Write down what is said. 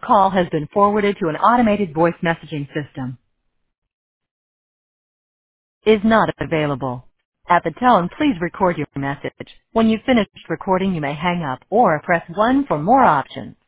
call has been forwarded to an automated voice messaging system. Is not available. At the tone, please record your message. When you've finished recording, you may hang up or press 1 for more options.